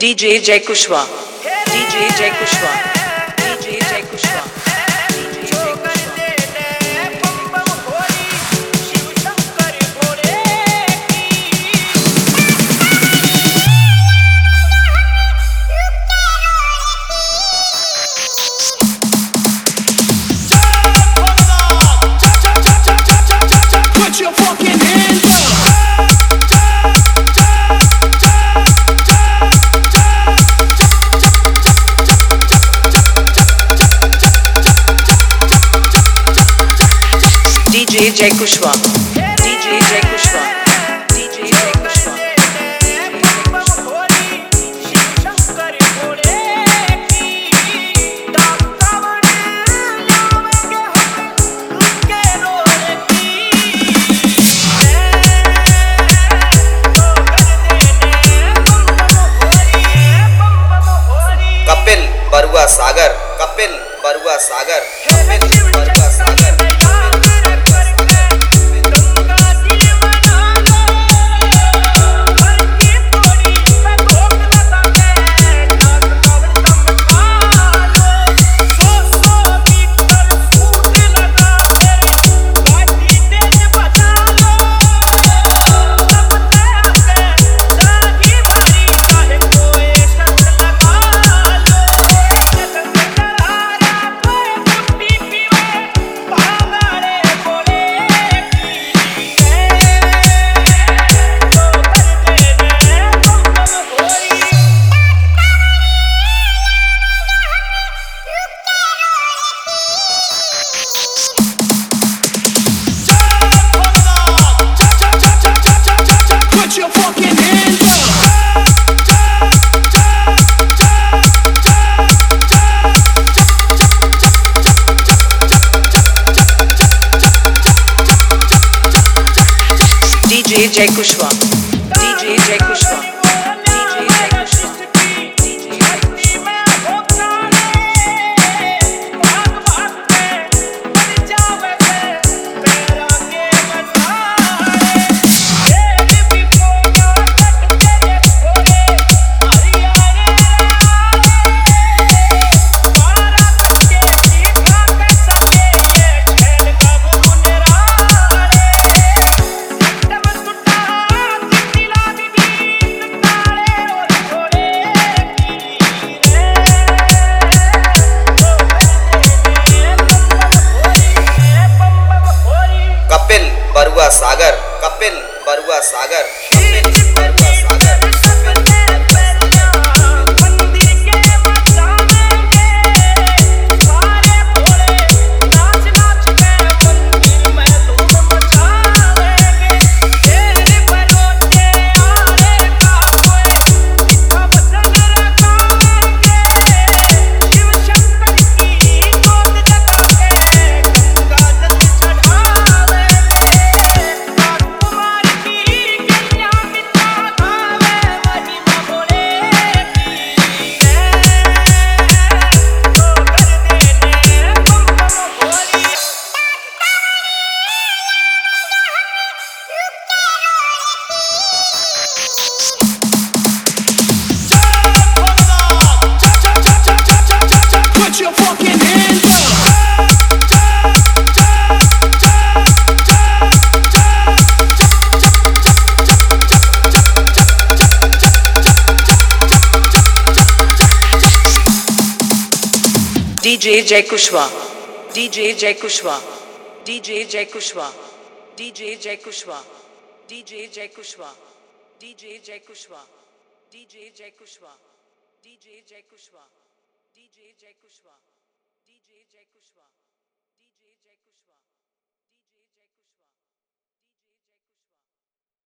DJ Jai Kushwa, DJ Jai Kushwa, DJ Jai Kushwa, DJ Jai Kushwa. Put your fucking hands up. DJ Jai Kushwa, DJ Jai Kushwa, DJ Jai Kushwa. Kapil Barua Sagar, Kapil Barua Sagar, Kapil Barua Sagar. Put your fucking hands up. DJ Jai Kushwa, DJ Jai Kushwa, DJ Jai Kushwa, DJ Jai Kushwa. Kapil Barua Sagar, Kapil Barua Sagar, Kapil Barua Sagar. Put your fucking hands up. DJ Jai Kushwa, DJ Jai Kushwa, DJ Jai Kushwa, DJ Jai Kushwa, DJ Jai Kushwa, DJ Jai Kushwa, DJ Jai Kushwa, DJ Jai Kushwa, DJ Jai Kushwa, DJ Jai Kushwa, DJ Jai Kushwa.